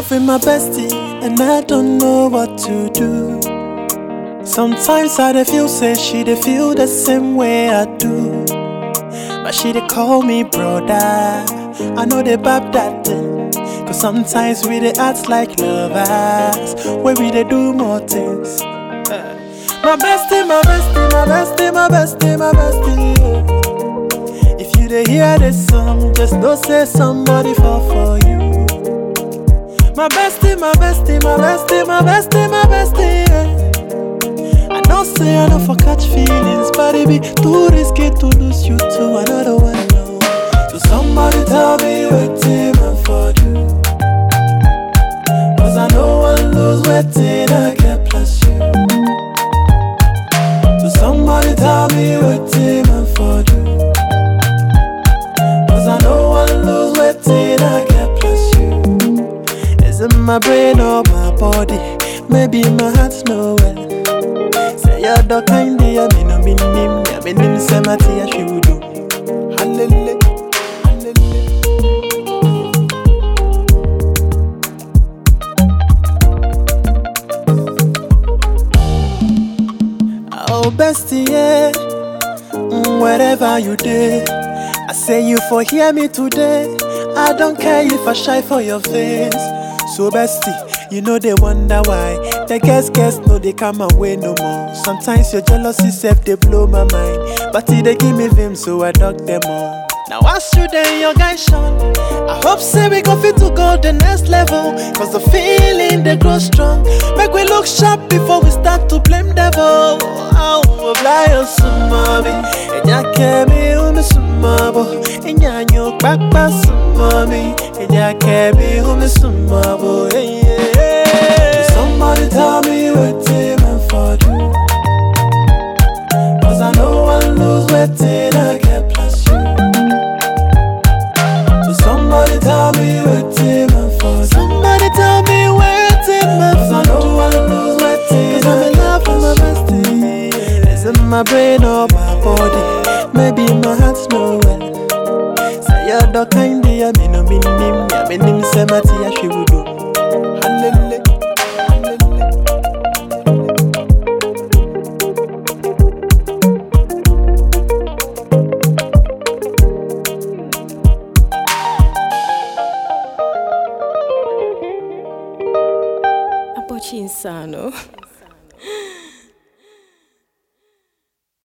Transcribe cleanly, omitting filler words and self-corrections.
with my bestie, and I don't know what to do. Sometimes I dey feel say she dey feel the same way I do, but she dey call me brother. I know they bab that thing, cause sometimes we dey act like lovers, where we dey do more things. My bestie, my bestie, my bestie, my bestie, my bestie, yeah. If you dey hear this song, just know say somebody fall for you. My bestie, my bestie, my bestie, my bestie, my bestie, yeah. I know say I don't for catch feelings, but it be too risky to lose you to another one, no. So somebody tell me wetin I for do, cause I know I lose wetin I get plus you. So somebody tell me wetin I for do, cause I know I lose wetin I get plus you. Is it my brain or my body? Maybe my heart's no well. Say you're the kind of ya me no minim, ya me nim say my tea should do. Hallelujah, hallelujah. Oh bestie, yeah. Wherever you did, I say you for hear me today. I don't care if I shy for your face. So bestie, you know they wonder why the guess no they come away no more. Sometimes your jealousy self they blow my mind, but they give me vim so I dug them all. Now once you there your guy shine, I hope say we go fit to go the next level, cause the feeling they grow strong. Make we look sharp before we start to blame devil. Oh, fly on some mommy, and ya me sumabo, and ya nyok back some mommy, and ya me sumabo. Somebody tell me what